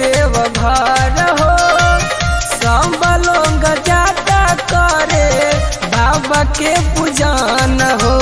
देव घर हो, सब लोग जाता करे बाबा के पूजन हो।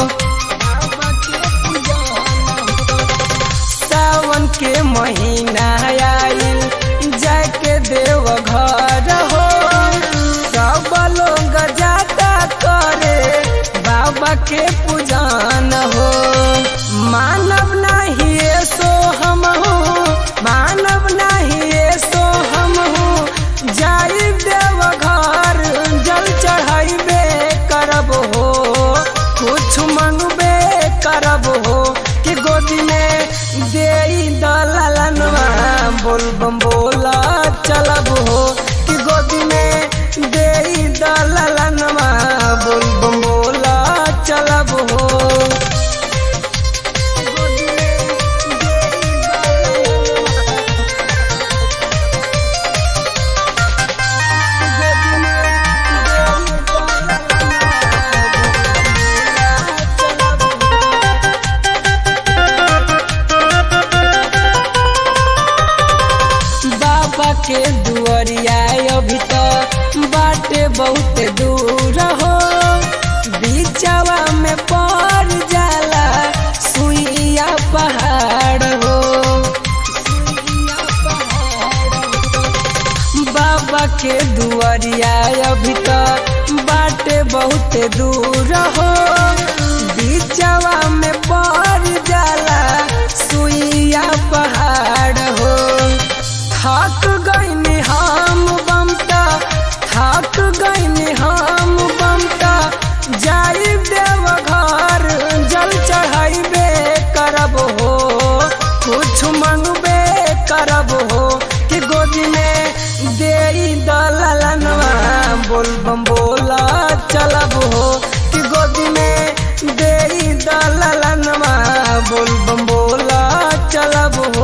सावन के महीना आइल जाके देव घर हो, सब लोग जाता करे बाबा के पूजन हो। मानव नहीं सो हम हूँ, मानव नहीं सो हम हूँ, जाई देव घर जल चढ़ाइबे करब हो, कुछ मंगबे करब हो कि गोदी में दे दलनवा बोल बम बोला चलब हो, कि गोदी में दे दलनवा बोल बम बोला चलब हो। बाबा के दुआरिया अभी तो बाटे बहुत दूर हो, बीचवा में पड़ जाला सुइया पहाड़ हो। बाबा के दुआरिया अभी तो बाटे बहुत दूर हो, बीचवा में पड़ जाला सुइया पहाड़ हो। थक गईनी हम बमता, थक गईनी हम बमता, जाई देव घर जल चढ़ाइबे करब हो, कुछ मंगबे करब हो कि गोदी में दे दलनवा बोल बम बोला चलब हो, कि गोदी में दे दलनवा बोल बम बोला चलब हो।